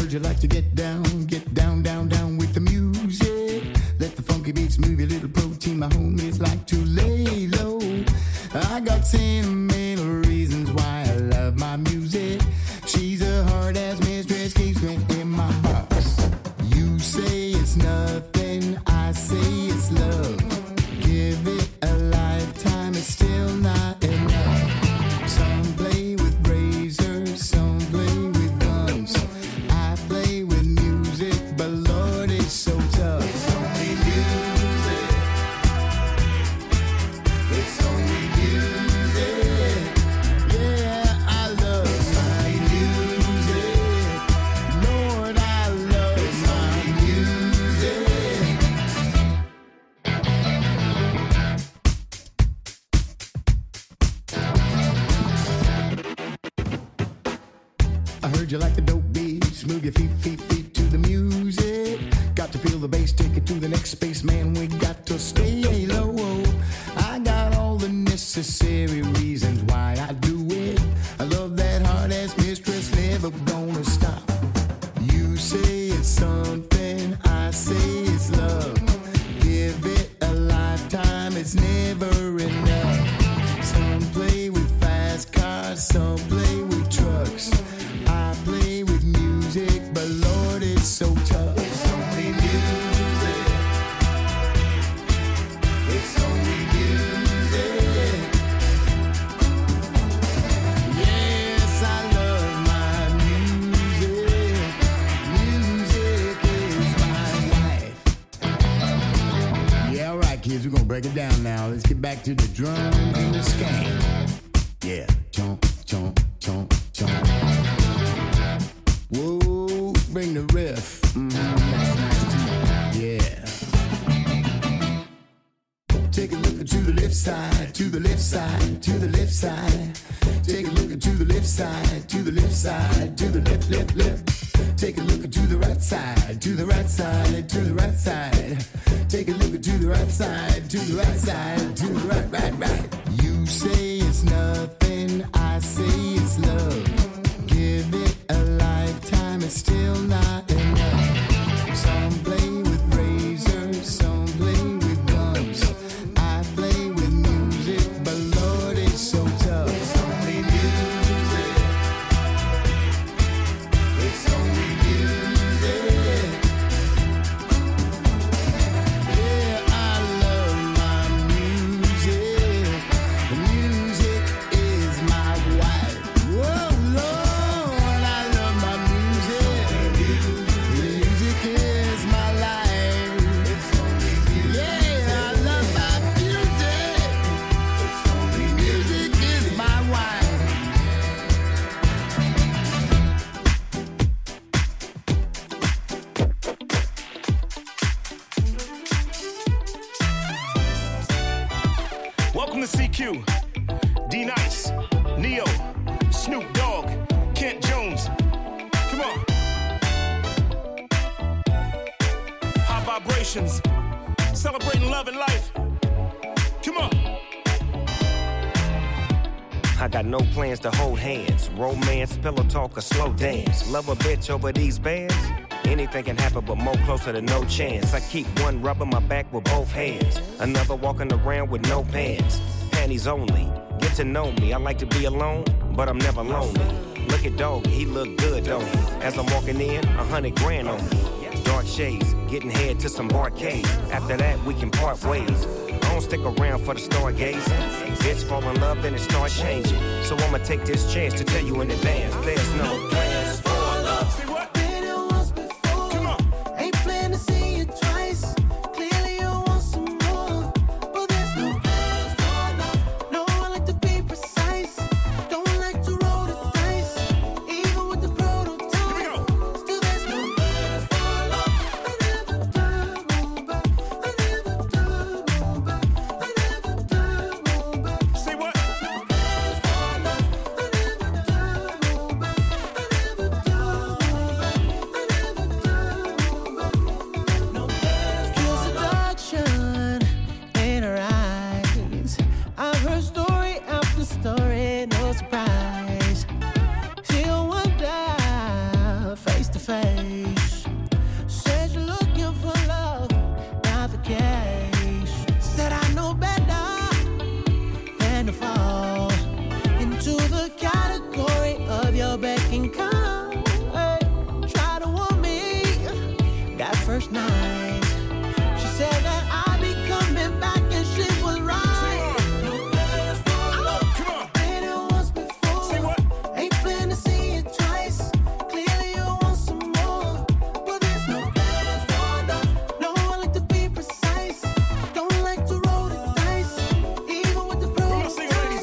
heard you like to get down, down, down with the music. Let the funky beats move your little protein. My homies like to lay low. I got sentimental reasons why I love my music. She's a hard-ass mistress, keeps me in my box. You say it's nothing, I say it's love. Give it a lifetime, it's still not enough. Some play with razors, some play with guns. I play with music, but Lord, it's so tough. It's only music. It's only music. Yeah, I love my music. Lord, I love my music. I heard you like the dope beats. Move your feet to the music. Got to feel the bass, take it to the next space, man. We got to stay low. I got all the necessary reasons why I do it. I love that hard-ass mistress, never gonna stop. You say it's something, I say it's love. Give it a lifetime, it's never enough. Some play with fast cars, some play with trucks. I play with music, but Lord, it's so tough. It's only music. It's only music. Yes, I love my music. Music is my life. Yeah, all right, kids, we're gonna break it down now. Let's get back to the drum and the skank. Yeah, chomp, chomp, chomp, chomp. Whoa, bring the riff. That's nice too. Yeah. Take a look to the left side, to the left side, to the left side. Take a look to the left side, to the left side, to the left, left, left. Take a look to the right side, to the right side, to the right side. Take a look to the right side, to the right side, to the right, right, right. You say it's nothing, I say it's love. Give it a lifetime, it's still not enough. Some play with razors, some play with guns. I play with music, but Lord, it's so tough. It's only music. It's only music. Yeah, I love my music. Music is my wife. Whoa, Lord, I love my music. Music is my life. It's only music. Yeah, I love my music. It's only music is my wife. Welcome to CQ. D Nice, Neo, Snoop Dogg, Kent Jones. Come on. High vibrations. Celebrating love and life. Come on. I got no plans to hold hands. Romance, pillow talk, or slow dance. Love a bitch over these bands. Anything can happen, but more closer to no chance. I keep one rubbing my back with both hands. Another walking around with no pants. Panties only. Get to know me. I like to be alone, but I'm never lonely. Look at Doggy, he look good, don't he? As I'm walking in, 100 grand on me. Dark shades, getting head to some barcades. After that, we can part ways. I don't stick around for the stargazing. Bitch fall in love, then it start changing. So I'ma take this chance to tell you in advance. There's no plans for love. See what? Been here once before. Come on. Ain't plan to see you twice. Clearly you want some more, but there's no plans for love. No, I like to be precise. Don't like to roll the dice, even with the prototype. Here we go. Still there's no plans for love. I never double back. I never double back. I never double back. See what? Plans for love. I never double back. I never double back. face. tend to fall into the category of your beck and call. Hey, try to want me that first night. She said that I'd be coming back and she was right. Ain't plan to see it twice. Clearly you want some more, but there's no plans for love. No, I like to be precise. Don't like to roll the dice, even with the brutal dice.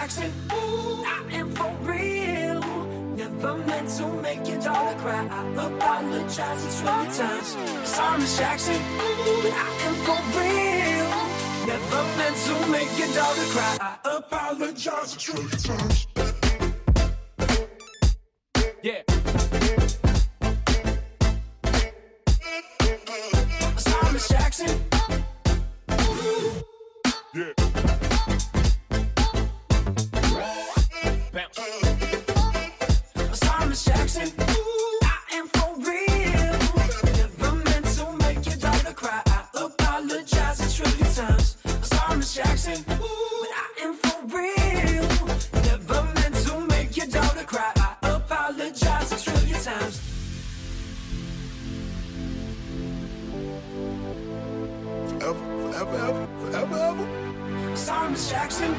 Jackson. Ooh, I am for real. Never meant to make your daughter cry. I apologize a trillion times. Sorry, Miss Jackson. Ooh, I am for real. Never meant to make your daughter cry. I apologize a trillion times. Yeah. Sorry, Miss Jackson. Yeah. Bounce. Sorry, Miss Jackson. I am for real. Never meant to make your daughter cry. I apologize a trillion times. Sorry, Miss Jackson. But I am for real. Never meant to make your daughter cry. I apologize a trillion times. Forever. Sorry, Miss Jackson.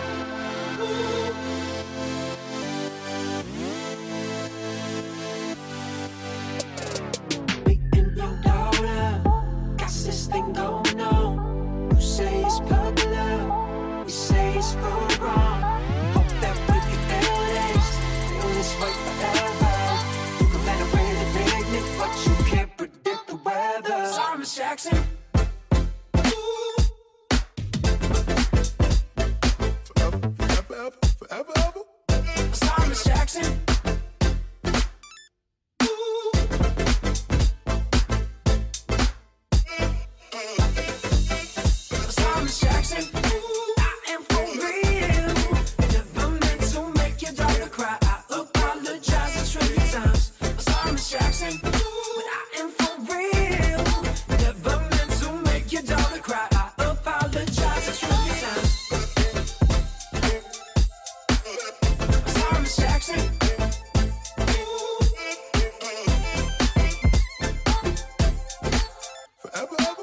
Beating your daughter, got this thing going on. You say it's popular, you say it's for wrong. Hope that we can feel this way forever. You can let it rain and ignite, but you can't predict the weather. Sorry, Miss Jackson. Forever. Sorry, Miss Jackson. Sorry, Miss Jackson. I am for real. Never meant to make your daughter cry. I apologize a trillion times. Sorry, Miss Jackson. But I am for real. Never meant to make your daughter cry. I apologize a trillion times. Sorry, Miss Jackson. Forever.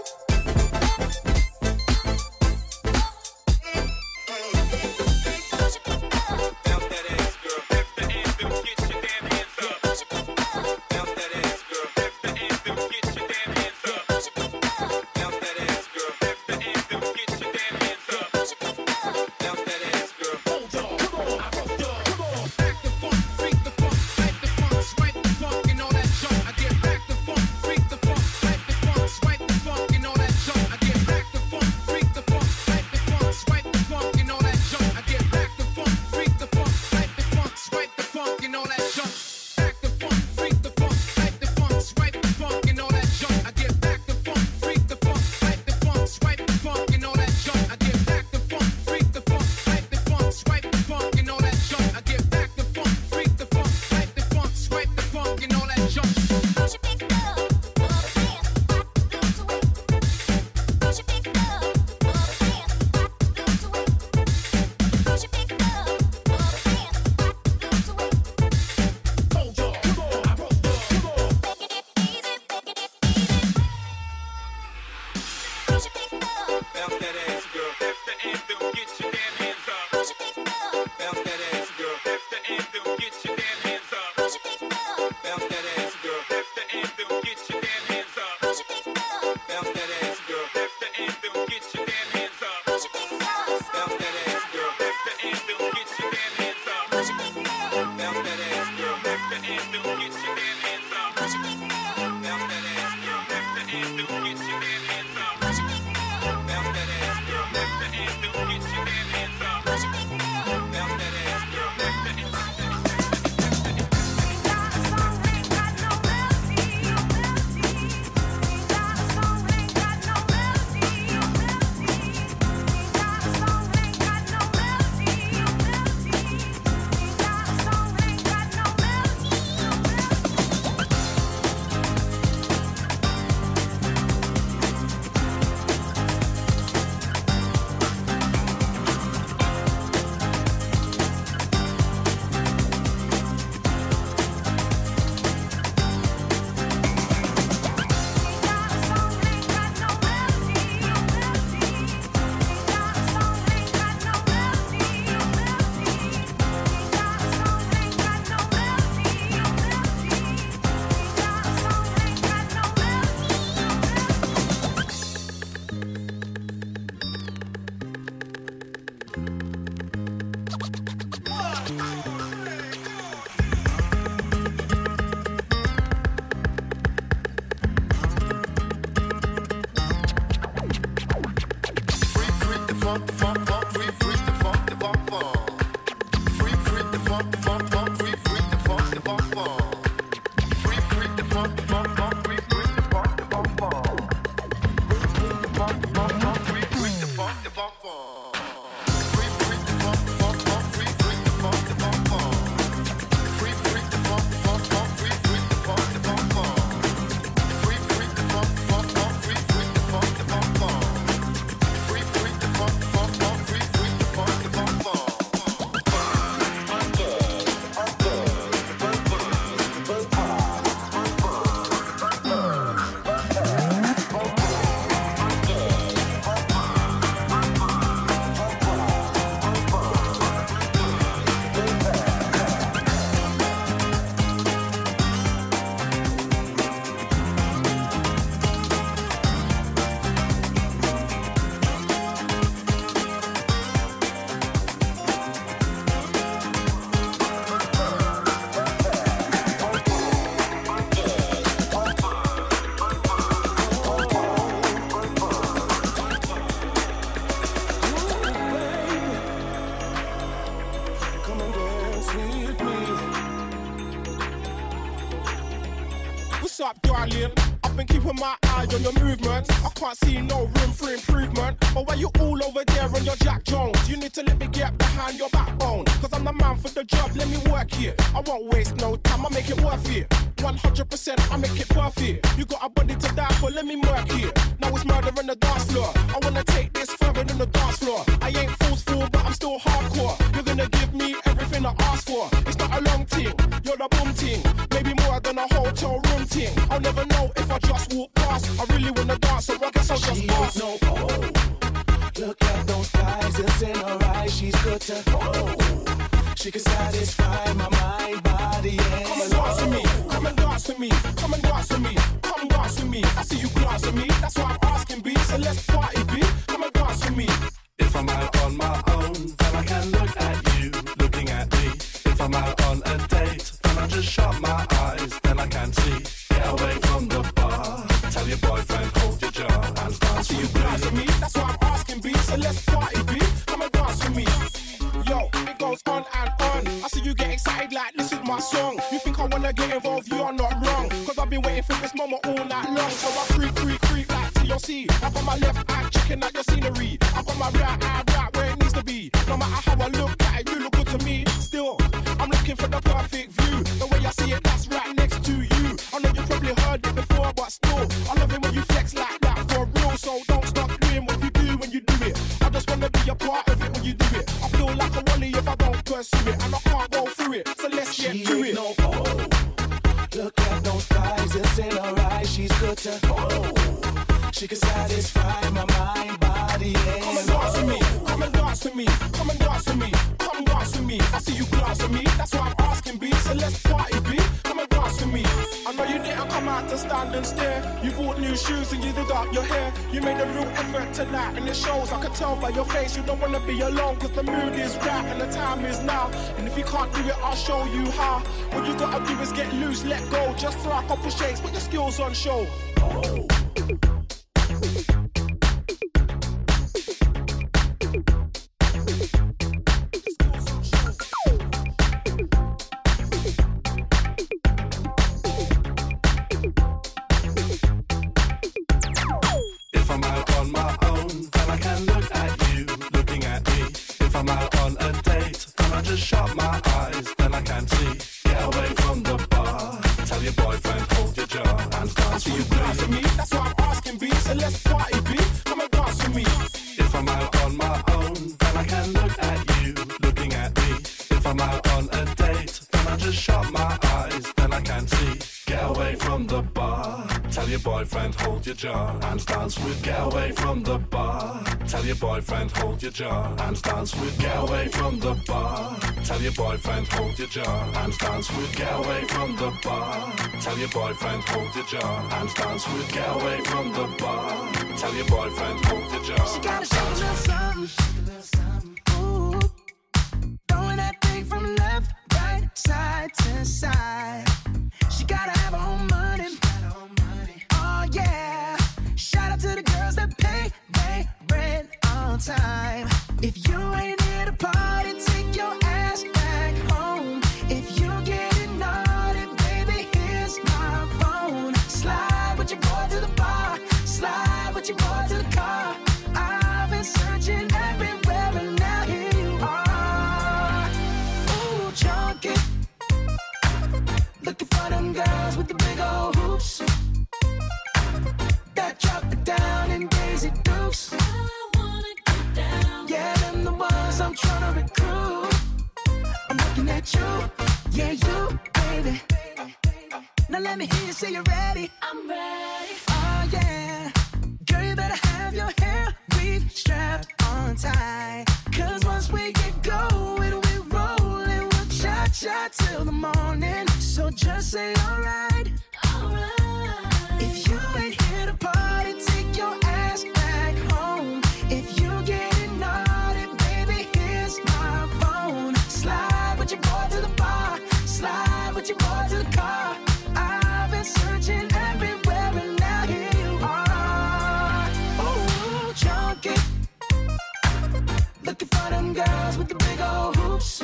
My eye on your movements, I can't see no room for improvement. But why you all over there on your Jack Jones? You need to let me get behind your backbone, cause I'm the man for the job, let me work here. I won't waste no time, I make it worth it. 100% I make it perfect. You got a body to die for, let me work here. Now it's murder on the dance floor. I wanna take this further than the dance floor. I ain't forceful, but I'm still hardcore. You're gonna give me everything I ask for. It's not a long thing, you're the boom thing. Maybe more than a hotel room thing. I'll never know if I just walk past. I really wanna dance, so I guess I'll just pass. No, oh, look at those eyes, it's in her eyes. She's good to she can satisfy my mind, body, and come and dance with me, come and dance with me, come and dance with me, come dance with me. I see you glance at me, that's why I'm asking B. So let's party B, come and dance with me. If I'm out on my own, then I can look at you, looking at me. If I'm out on a date, then I just shut my eyes, then I can see. Get away from the bar, tell your boyfriend hold your jaw and dance with me. I see you glance at me, that's why I'm asking B. So let's party B, come and dance with me. Yo, it goes on and on. I see you get excited like this is my song. You think I wanna get involved, you are not wrong. Cause I've been waiting for this moment all night long. So I creep like TLC. I got my left eye checking out your scenery. I got my right eye right where it needs to be. No matter how I look at it, you look good to me. Still, I'm looking for the perfect view. The way I see it, that's right next to you. I know you probably heard it before, but still, I love it when you flex like that for real. So don't stop doing what you do when you do it. I just wanna be a part of it when you do it. I feel like a wally if I don't pursue it, and I can't go through it. So let's get to it. No, oh, look at those eyes, it's in her eyes. She's good to she can satisfy my mind, body, and come and dance with me, come and dance with me, come and dance with me, come dance with me. I see you glance at me, that's why I'm asking B. So let's party B, come and dance with me. I know you didn't come out to stand and stare. You bought new shoes and you did up your hair. You made a real effort tonight and it shows. I can tell by your face you don't wanna be alone. Cause the mood is right and the time is now. And if you can't do it, I'll show you how. What you gotta do is get loose, let go. Just throw a couple shakes, put your skills on show. Oh. If I'm out on my own, then I can look at you, looking at me. If I'm out on a date, then I just shut my eyes, then I can see. Get away from the bar, tell your boyfriend hold your jaw and dance with me. Glance at me, that's why I'm asking B. So let's party B, come and dance with me. If I'm out on my own, then I can look at you, looking at me. If I'm out on a date, then I just shut my eyes, then I can see. Get away from the bar, tell your boyfriend hold your jaw and dance with. Get away from the bar, tell your boyfriend hold your jaw and dance with. Get away from the bar, tell your boyfriend hold your jaw and dance with. Get away from the bar, tell your boyfriend hold your jaw and dance with. Get away from the bar, tell your boyfriend hold your jaw. she gotta shake a little something, ooh, throwing that thing from left, right, side to side. She gotta have her own money. Oh yeah. Shout out to the girls that pay rent on on time. If you ain't here to party, take your ass back home. If you getting naughty, baby, here's my phone. Slide with your boy to the bar, slide with your boy to the car. I've been searching everywhere and now here you are. Ooh, junkie, looking for them girls with the big old hoops that drop it down in Daisy Dukes. I wanna get down. Yeah, them the ones I'm trying to recruit. I'm looking at you, yeah, you, baby. Now let me hear you say you're ready. I'm ready. Oh yeah, girl, you better have your hair weave strapped on tight. Cause once we get going, we rollin', we'll cha-cha till the morning. So just say alright, alright. If you ain't here to party, take your ass back home. If you getting naughty, baby, here's my phone. Slide with your boy to the bar, slide with your boy to the car. I've been searching everywhere and now here you are. Ooh, junkie, looking for them girls with the big old hoops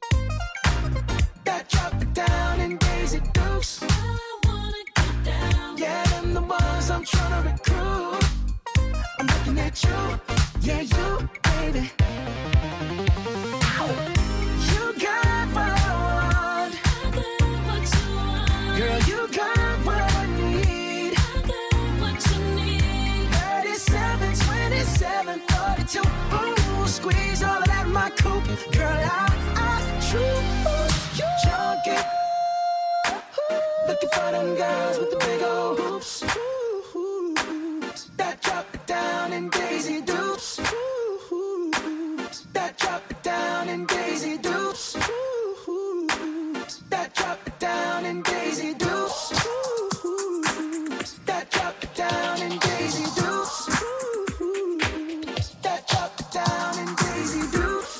that drop it down in Daisy Dukes. I wanna get down. Yeah, them the ones I'm trying to recruit. I'm looking at you, yeah, you, baby. You got what I want. I got what you want. Girl, you got what I need. I got what you need. 37, 27, 42. Ooh, squeeze all of that in my coupe. Girl, I choose you. Junkie, looking for them girls with the big old hoops that drop it down in Daisy Dukes. That drop it down in Daisy Dukes. That drop it down in Daisy Dukes. That drop it down in Daisy Dukes. That drop it down in Daisy Dukes.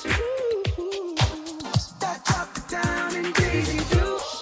That drop it down in Daisy Dukes.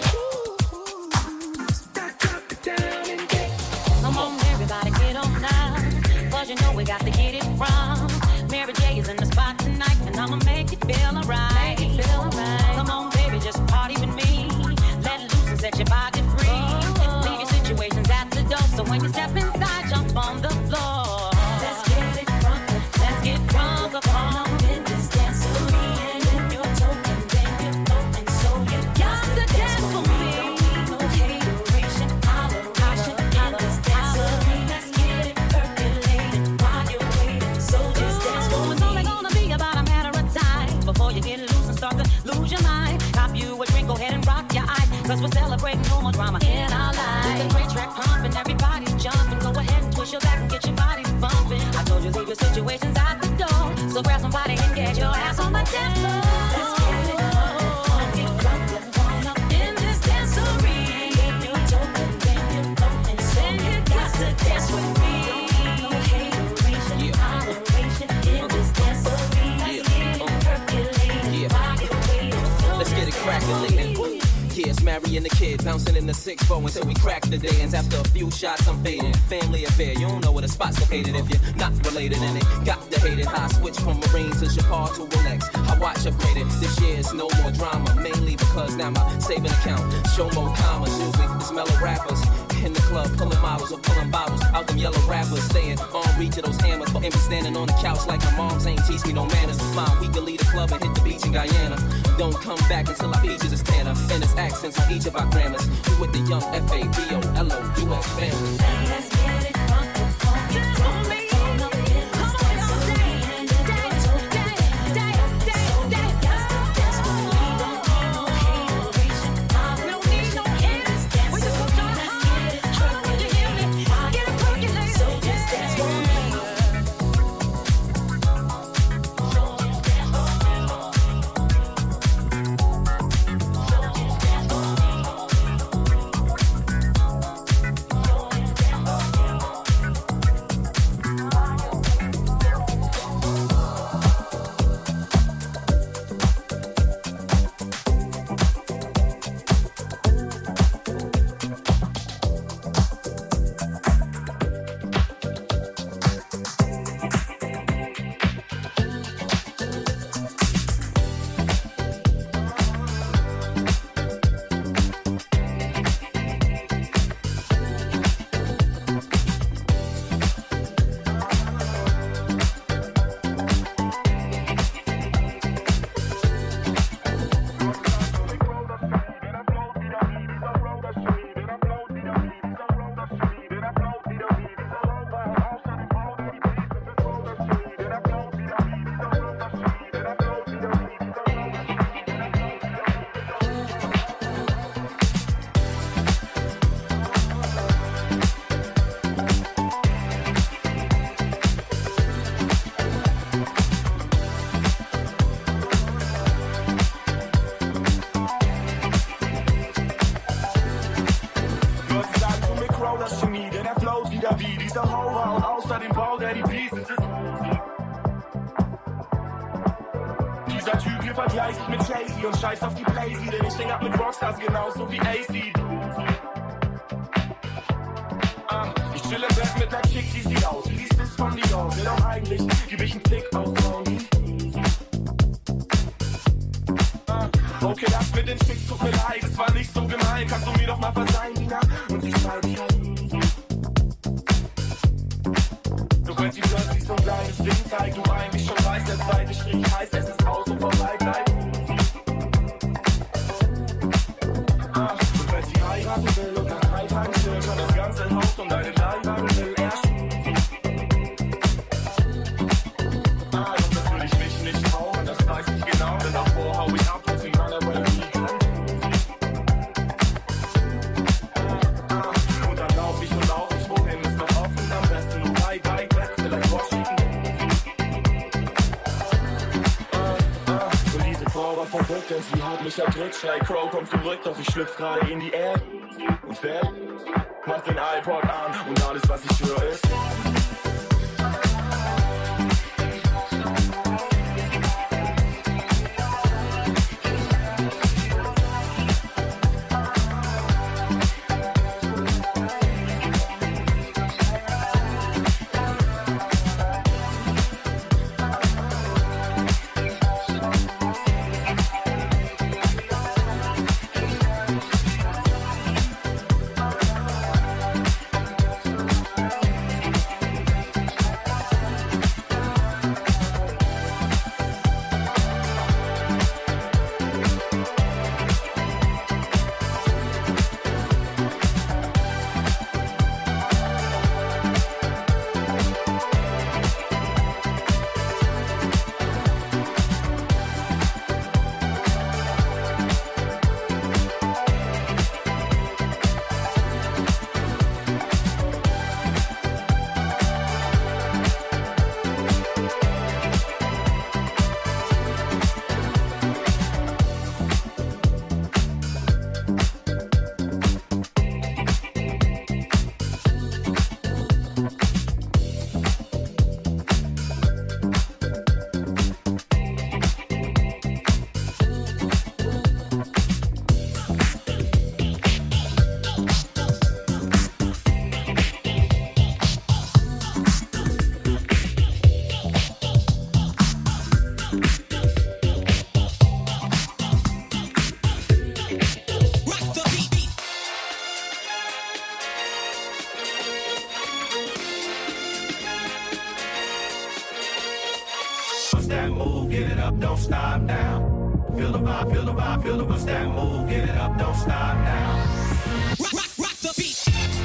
That drop it down in Daisy. Come on, everybody, get on now. Cause you know we got to get it wrong. Mary J is in the spot tonight, and I'ma make it feel alright. Come on, baby, just party with me. Let loose and set your body free. Leave your situations at the door, so when you step inside, jump on the floor. Let's get it crunk, let's get drunk upon in this dancery. And if you're token, then you're floating, so you got to dance for me. No hateration, holleration in this dancery. Let's get it percolated while you're waiting, so just dance for me. It's only gonna be about a matter of time before you get loose and start to lose your mind. Cop you a drink, go ahead and rock your eyes, cause we're celebrating no more drama in our lives. With the great track pumping, everybody's jumping. Go ahead and twist your back and get your body bumping. I told you leave your situations at the door, so grab somebody and get your ass on the dance floor. Let's get it on, get drunk up in this dancery. If you're token, then you're floating, so you got to dance with me. No hateration, holleration in this dancery. Let's get it percolated while you're waiting. Let's get it crackin'. Yeah, it's Mary and the kid bouncing in the 6-4 until we crack the day. And after a few shots, I'm fading. Family affair, you don't know where the spot's located if you're not related. And they got to hate it. I switch from Marines to Chapar to Rolex. I watch upgraded. This year it's no more drama, mainly because now my saving account show more commas. Usually it's mellow rappers in the club pulling models or pulling bottles out them yellow rappers, staying on reach of those hammers. And be standing on the couch like my moms ain't teach me no manners. Fine, we can leave the club and hit the beach in Guyana. Don't come back until I feature this tanner and its accents on each of our grammars. We with the young FABOLOUS family. Let's get it crunk, get drunk me. außer dem Bau, der die Pieces ist. Dieser Typ hier vergleicht sich mit Jay-Z und scheißt auf die Blazy, denn ich häng ab mit Rockstars genauso wie AC. Ich chill im Bett mit der Chick, die sieht aus wie die Sis von Dior. Will auch eigentlich, geb ich einen Fick auf Morgen. Okay, das mit den Chicks tut mir leid, es war nicht so gemein. Kannst du mir doch mal verzeihen, Nina? Und sie schreit mich an. Doch wenn sie plötzlich so ein kleines Ding zeigt, du eigentlich schon weißt, der zweite Strich heißt, es ist aus und vorbei bleibt. Und wenn sie heiraten will und nach 3 Tagen chillen, kann das ganze Haus um deine Kleinwagen will erst. Doch das will ich mich nicht trauen, das weiß ich genau, denn davor hau ich ab und sie kann aber nie kommen. Und dann lauf ich, wohin ist noch offen, am besten nur weit weg, vielleicht Washington. Und diese Frau war verrückt, denn sie hat mich erdrückt. Schrei Crow, komm zurück, doch ich schlüpf gerade in die Erde. Und fällt, mach den iPod an und alles, was ich höre ist. Don't stop now. Feel the vibe, feel the vibe, feel the bust that move. Get it up, don't stop now. Rock the beat.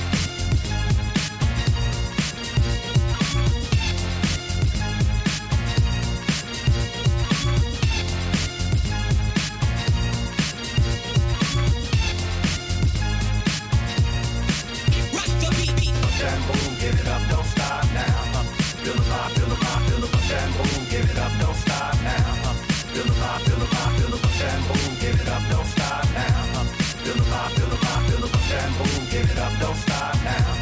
Rock the beat. Bust that move, get it up, don't stop now. Feel the vibe, feel the vibe, feel the bust that move. Get it up, don't stop now. Feel the vibe, feel the vibe, feel the bust that move. Get it up, don't stop now. Feel the vibe, feel the vibe, feel the bust that move. Get it up, don't stop now.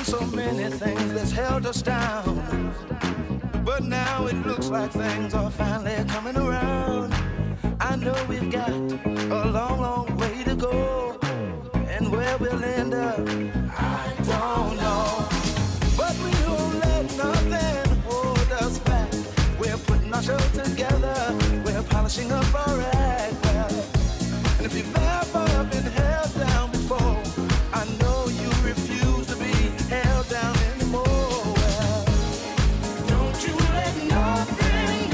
been so many things that's held us down, but now it looks like things are finally coming around. I know we've got a long, long way to go, and where we'll end up, I don't know. But we won't let nothing hold us back. We're putting our show together, we're polishing up our act well. And if you've ever been held down before, I know you refuse to be held down anymore. Well, don't you let nothing,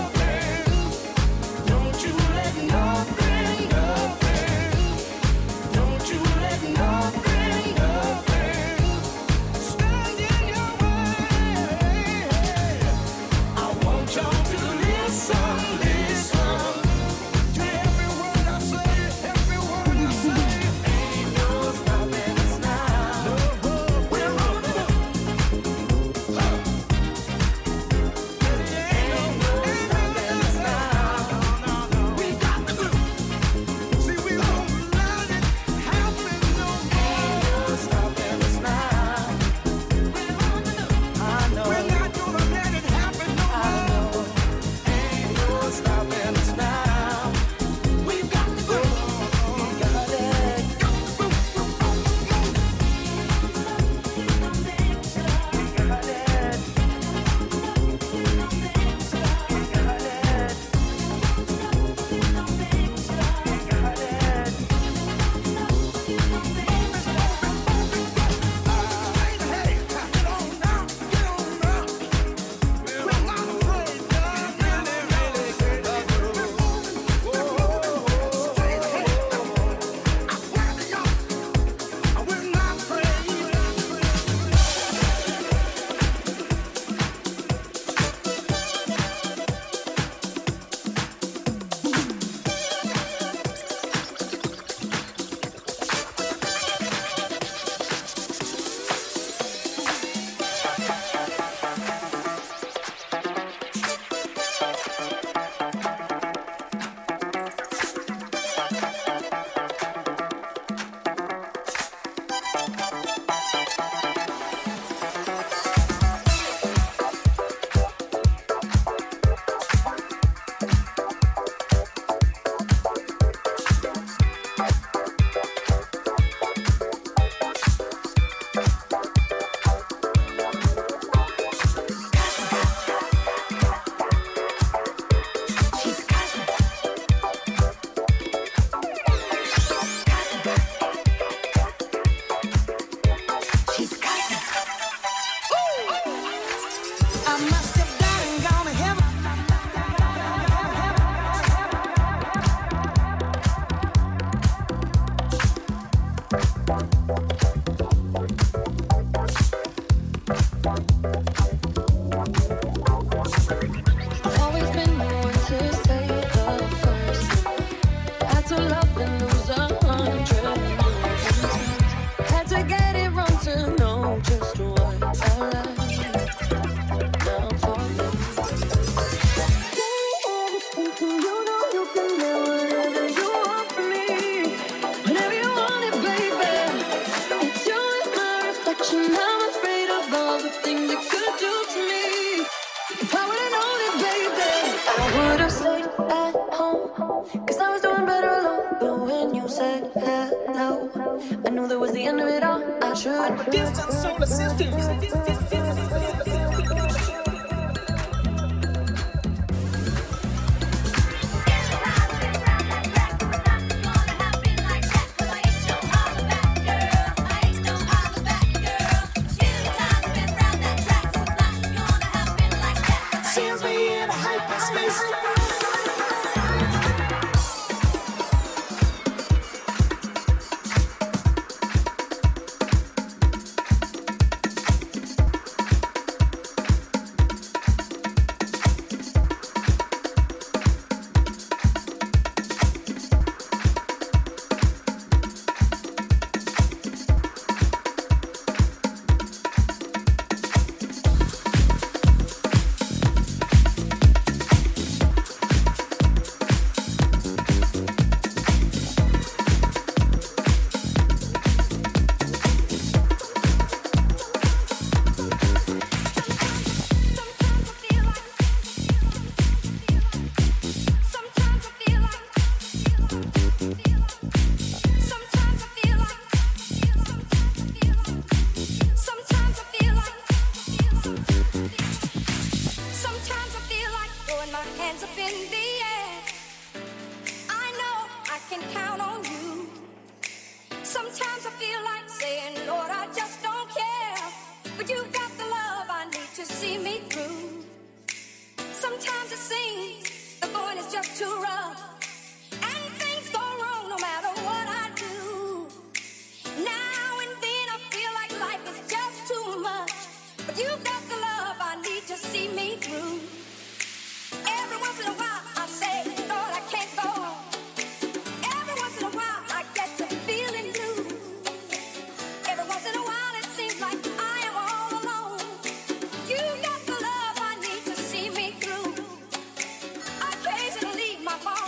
don't you let nothing, don't you let nothing stand in your way. I want y'all to listen to every word I say, every word I say. Ain't no stopping us now. We're on the move. Ain't no stopping us now. We got the groove. See, we won't let it happen no more. Ain't no stopping us now. We're on the move. I know. We're not gonna let it happen no more. Ain't no stopping us now. We've got the groove. We got it. Got the groove. I must have died and gone to heaven. I've always been the one to say the first. Had to love and lose 100 million times. Had to get it wrong to know just what I like. Now I'm falling. You know you can get whatever you want from me. Whenever you want it, baby. It's you and my reflection. I'm afraid of all the things it could do to me. If I would've known it, baby, I would've stayed at home. Cause I was doing better alone. But when you said hello, I knew that was the end of it all. I should distant solar systems. Sends me into hyperspace. Sometimes it seems the going is just too rough, and things go wrong no matter what I do. Now and then I feel like life is just too much, but you've got the love I need to see me through. Every once in a while I say, Lord, I can't go on. Every once in a while I get to feeling blue. Every once in a while it seems like I am all alone. You got the love I need to see me through. Occasionally my heart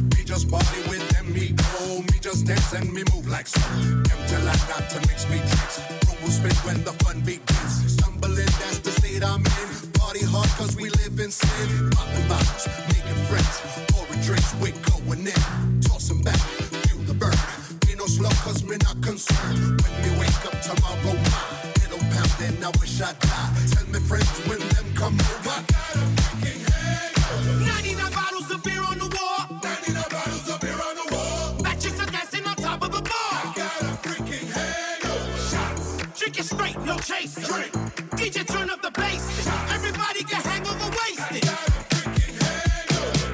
Me just party with them, me go. Me just dance and me move like so. Them tell I not to mix me drinks. Room will spin when the fun begins. Stumbling, that's the state I'm in. Party hard cause we live in sin. Popping bottles, making friends. Pouring drinks, we going in. Tossing back, feel the burn. Me no slow cause me not concerned. When we wake up tomorrow, my little poundin', I wish I'd die. Tell me friends when them come over. I got a freaking hangover. 99 bottles of beer on the wall. 99 bottles of beer on the wall. Fat chicks are dancing on top of the bar. I got a freaking hangover. Shots. Drink it straight, no chase. Drink. DJ turn up the bass. Everybody get hangover wasted. I got a freaking hangover.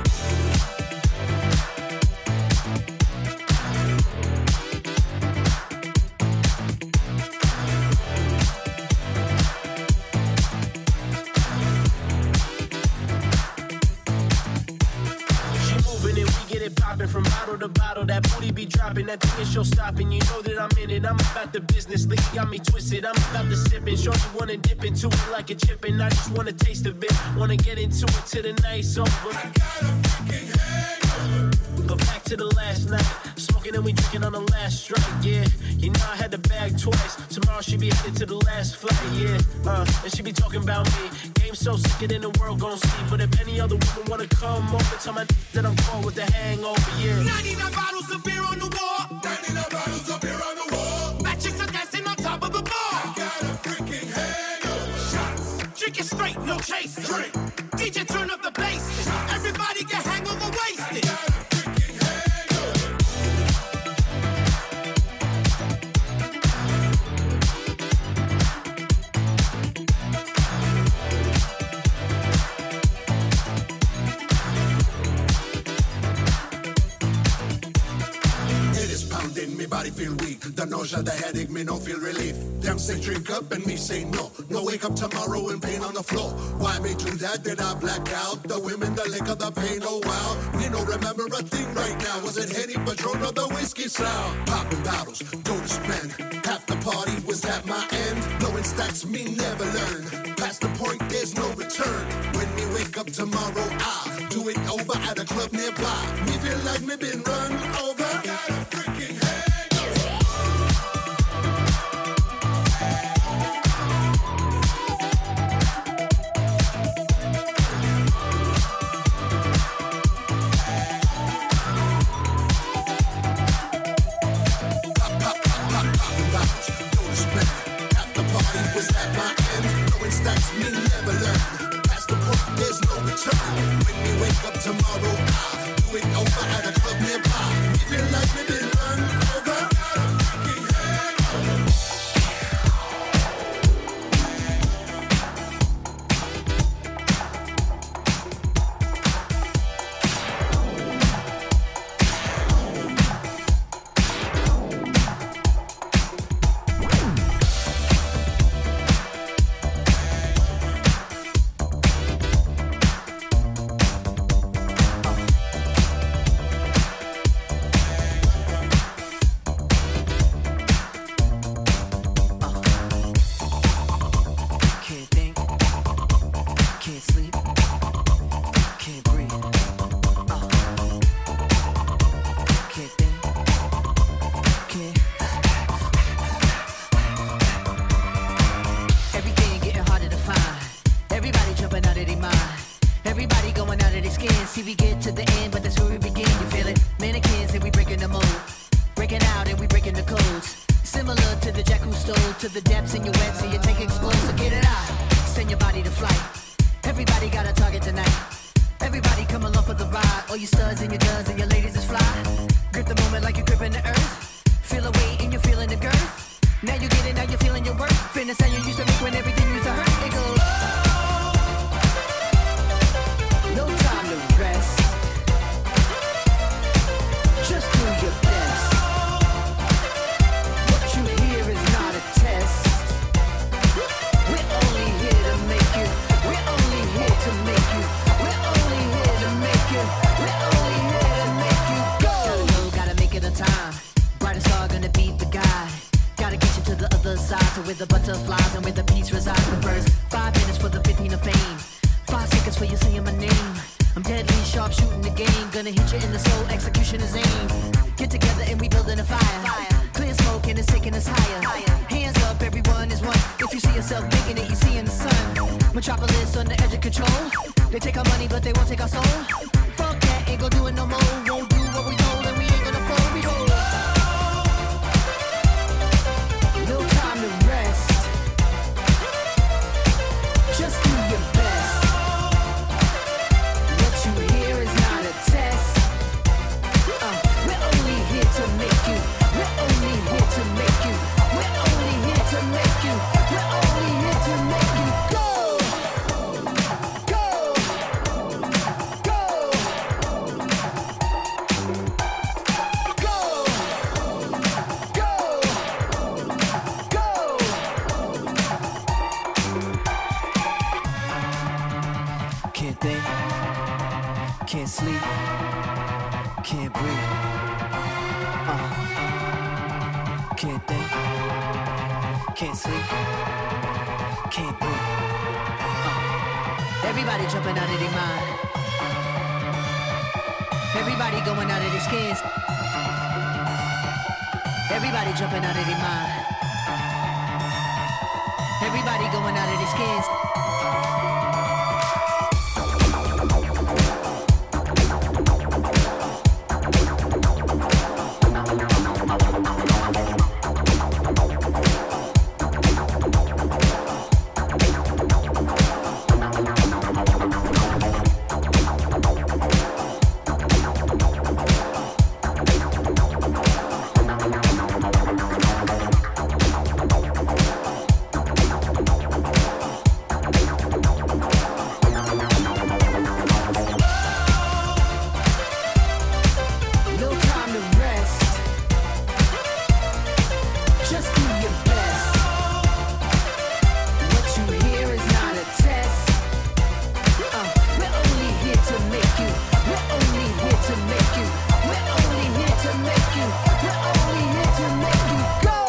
She moving and we get it popping from bottle to bottle. That booty be dropping, that thing is show stopping. You know that I'm in it. I'm about the business. Liquor got me twisted. I'm about to sip it. Shorty wanna dip into it like a chip, and I just wanna taste a bit. Wanna get into it till the night's over. I got a freaking hangover. But back to the last night, smoking and we drinking on the last strike, yeah. You know I had the bag twice. Tomorrow she be headed to the last flight, yeah. And she be talking about me. Game so sicker than the world gon' see. But if any other woman wanna come over, tell my that I'm caught with the hangover, yeah. 99 bottles of beer on the wall. 99 bottles of beer on the wall. Fat chicks are dancing on top of the bar. I got a freaking hangover. Shots. Drink it straight, no chase. Drink. DJ turn up the bass. Everybody get hangover wasted. I got a freaking hangover. It is pounding, me body feel weak. The nausea, the headache, me no feel relief. Them say drink up and me say no. No wake up tomorrow and pain on the floor. Why me do that? Did I black out? The women, the liquor, the pain, oh wow. Me no remember a thing right now. Was it Henny, Patron, or the whiskey sound? Popping bottles, go to spend. Half the party was at my end. Blowing stacks, me never learn. Past the point, there's no return. When me wake up tomorrow, I'll do it over at a club nearby. Me feel like me been run over. I got a freaking hangover. Popping bottles, go to spend. Half the party was at my end. Blowing stacks, me never learn. Past the point, there's no return. When me wake up tomorrow, I'll do it over at a club nearby. Me feel like me been run over. I got a freaking hangover. Can't think, can't sleep, can't breathe. Can't think, can't. Everything getting harder to find. Everybody jumping out of their mind. Everybody going out of their skin. See, we get to the end, but that's where we begin. You feel it? Mannequins and we breaking the mold. Breaking out and we breaking the codes. Similar to the jack who stole to the depths in your wet, so you take explode, so get it out. Send your body to flight. Everybody got a target tonight. Everybody come along for the ride. All you studs and your duds and your ladies is fly. Grip the moment like you're gripping the earth. Feel a weight and you're feeling the girth. Now you get it, now you're feeling your worth. Fitness how you used to make when everything used to hurt. It goes. No time to rest. Just do your best. What you hear is not a test. We're only here to make you. We're only here to make you. We're only here to make you. We're only here to make you go. Gotta go, gotta make it on time. Brightest star gonna beat the guide. Gotta get you to the other side, to where the butterflies and where the peace resides. The first 5 minutes for the 15 of fame. 5 seconds for you saying my name. I'm deadly sharp shooting the game. Gonna gonna hit you in the soul, execution is aim. Get together and we building a fire. Clear smoke and it's taking us higher. Hands up, everyone is one. If you see yourself making it, you see in the sun. Metropolis on the edge of control. They take our money, but they won't take our soul. Fuck that, ain't gon' do it no more. Won't do what we told, and we ain't gonna fold. We go. No time to rest. Just do your best. What you hear is not a test. We're only here to make you. We're only here to make you. We're only here to make you. We're only here to make you go. Go. Go. Go. Go. Go. Can't think, can't sleep, can't breathe. Can't think, can't sleep, can't breathe. Everybody jumping out of their mind. Everybody going out of their skins. Everybody jumping out of their mind. Everybody going out of their skins. No time to rest. Just do your best. What you hear is not a test. We're only here to make you. We're only here to make you. We're only here to make you. We're only here to make you go.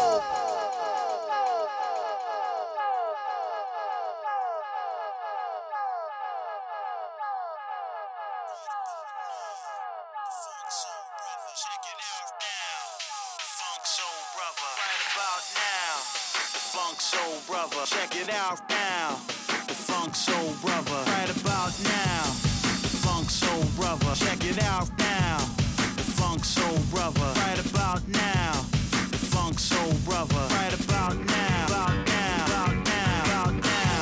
Funk Soul Brother, right about now. The Funk Soul Brother, check it out now. The Funk Soul Brother, right about now. The Funk Soul Brother, check it out now. The Funk Soul Brother, right about now. The Funk Soul Brother, right about now. About now, about now, about now.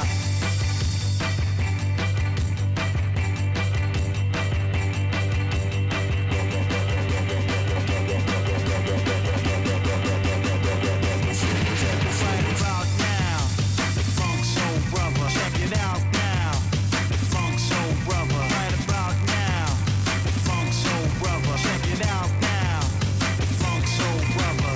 Right about now, the Funk Soul Brother, check it out now. The Funk Soul Brother, right about now. The Funk Soul Brother, check it out now. The Funk Soul Brother.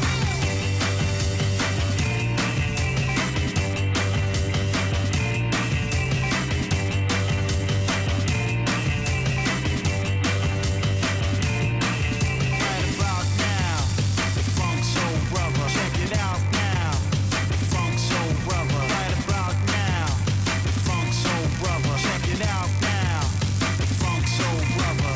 Right about now, the Funk Soul Brother, check it out now. The Funk Soul Brother, right about now. The Funk Soul Brother, check it out now. The Funk Soul Brother.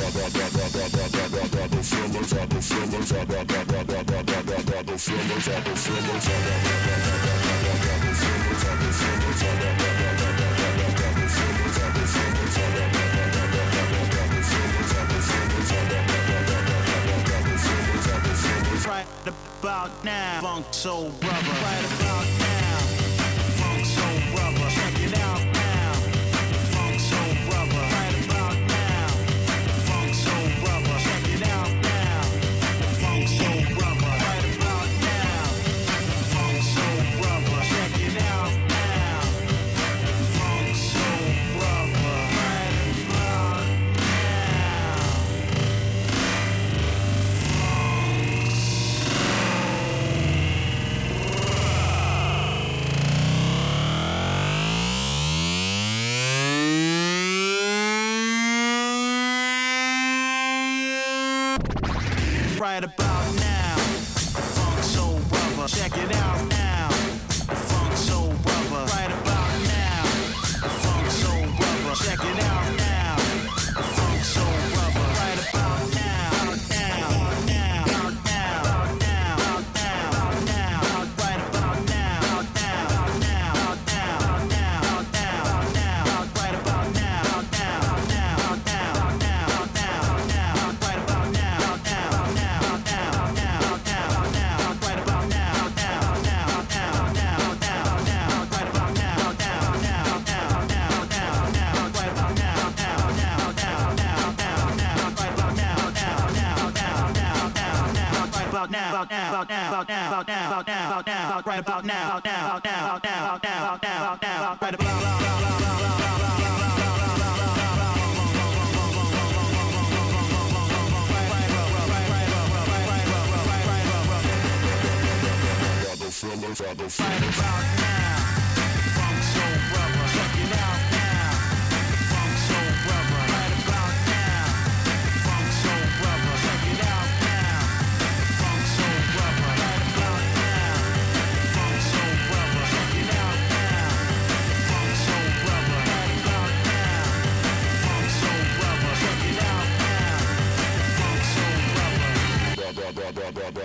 Right about now, Funk Soul Brother. Right about now, Funk Soul Brother. Check it out now, Funk Soul Brother. Right about now, Funk Soul Brother. Check it out now, Funk Soul Brother. Right about now, Funk Soul Brother. Check it out now, Funk Soul Brother. Right about right about now, Funk Soul Brother. Check it out now, Funk Soul Brother. Right about now, Funk Soul Brother. Check it out now, Funk Soul Brother. Right about about now, about now, about now, about now, about now, about now, about now, right about now, about now, about now, about now, about now, about now, about now, right about